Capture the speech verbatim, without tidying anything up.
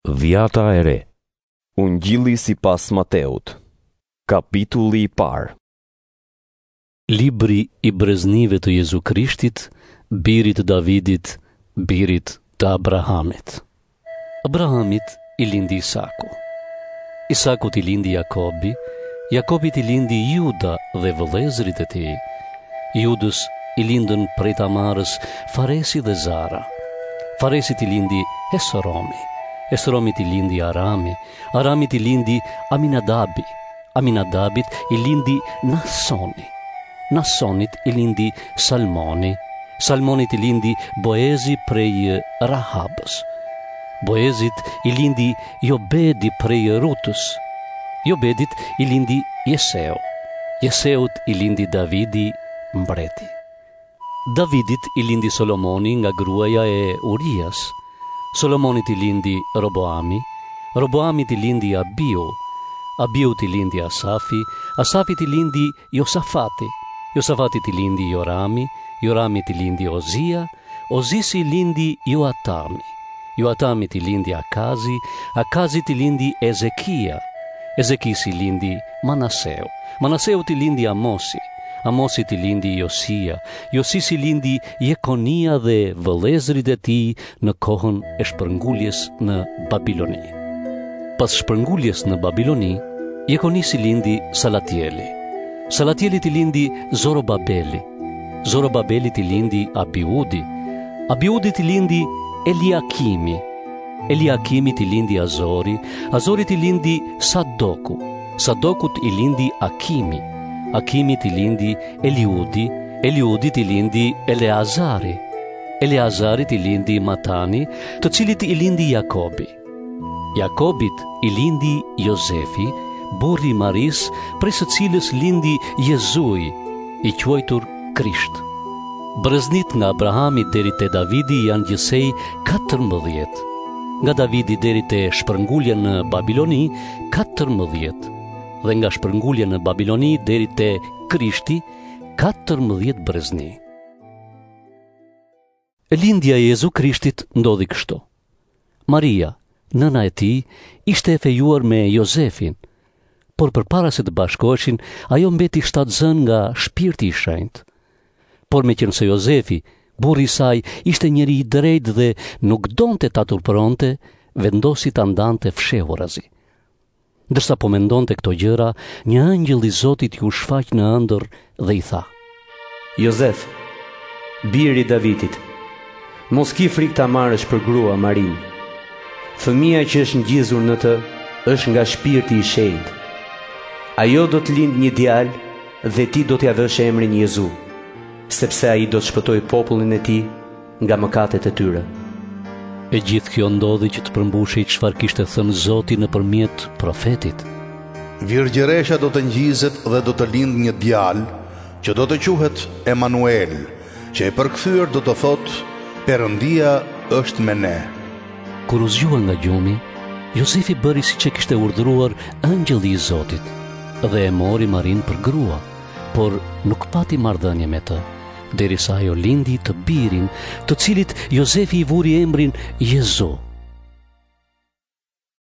Dhjata e re. Ungjilli sipas Mateut. Kapitulli i parë. Libri i breznive të Jezu Krishtit, birit të Davidit, birit të Abrahamit. Abrahamit i lindi Isaku. Isakut i lindi Jakobi, Jakobit i lindi Juda dhe vëllezërit e tij. Judës i lindën prej Tamarës Faresi dhe Zara. Faresit i lindi Hesromi. Hesromit i lindi Arami. Aramit i lindi Aminadabi. Aminadabit i lindi Nasoni. Nasonit i lindi Salmoni. Salmonit i lindi Boezi prej Rahabës. Boezit i lindi Jobedi prej Rutës. Jobedit i lindi Jeseu. Jeseut i lindi Davidi mbreti. Davidit i lindi Solomoni nga gruaja e Urias. Solomonit i lindi Roboami. Roboamit i lindi Abiu. Abiut i lindi Asafi. Asafit i lindi Josafati. Josafatit i lindi Jorami. Joramit i lindi Ozia. Ozisi i lindi Joatami. Joatamit i lindi Akazi. Akazit i lindi Ezekia. Ezekis i lindi Manaseu. Manaseut i lindi Amosi. Amosit i lindi Josia. Josis i lindi Jekonia dhe vëllezërit e tij në kohën e shpërnguljes në Babiloni. Pas shpërnguljes në Babiloni, Jekonis i lindi Salatieli. Salatielit i lindi Zorobabeli. Zorobabelit i lindi Abiudi. Abiudit i lindi Eliakimi. Eliakimit i lindi Azori. Azorit i lindi Sadoku. Sadokut i lindi Akimi. Akimit i lindi Eliudi. Eliudit i lindi Eleazari. Eleazarit i lindi Matani, të cilit i lindi Jakobi. Jakobit i lindi Jozefi, burri i Maris, prej së cilës lindi Jezui, i quajtur Krisht. Brëznit nga Abrahami deri te Davidi janë gjithsej katërmbëdhjetë. Nga Davidi deri te shpërngulja në Babiloni, katërmbëdhjetë. Dhe nga shpërngulja në Babiloni deri te Krishti, katërmbëdhjetë brezni. Lindja e Jezu Krishtit ndodhi kështu. Maria, nëna e tij, ishte e fejuar me Jozefin, por përpara se të bashkoheshin, ajo mbeti shtatzën nga shpirti i shenjtë. Por me qenë se Jozefi, burri i saj, ishte njeri i drejtë dhe nuk donte ta turpëronte, vendosi ta ndante fshehurazi. Ndërsa po mendonte këto gjëra, një angjëll i Zotit ju shfaq në ëndër dhe i tha: Jozef, biri i Davidit, mos ki frikë ta marrësh për grua Marin. Fëmia që është ngjizur në të është nga shpirti i shenjtë. Ajo do të lindë një djalë dhe ti do t'ia vësh emrin Jezu, sepse ai do të shpëtojë popullin e tij nga mëkatet e tyre. E gjithë kjo ndodhi që të përmbushej çfarë kishte thënë Zoti nëpërmjet profetit. Virgjëresha do të ngjizet dhe do të lindë një djalë që do të quhet Emanuel, që e përkthyer do të thotë Perëndia është me ne. Kur u zgjua nga gjumi, Jozefi bëri siç e kishte urdhëruar angjëlli i Zotit dhe e mori Marin për grua, por nuk pati marrëdhënie me të, derisa ajo lindi të birin, të cilit Jozefi i vuri emrin Jezu.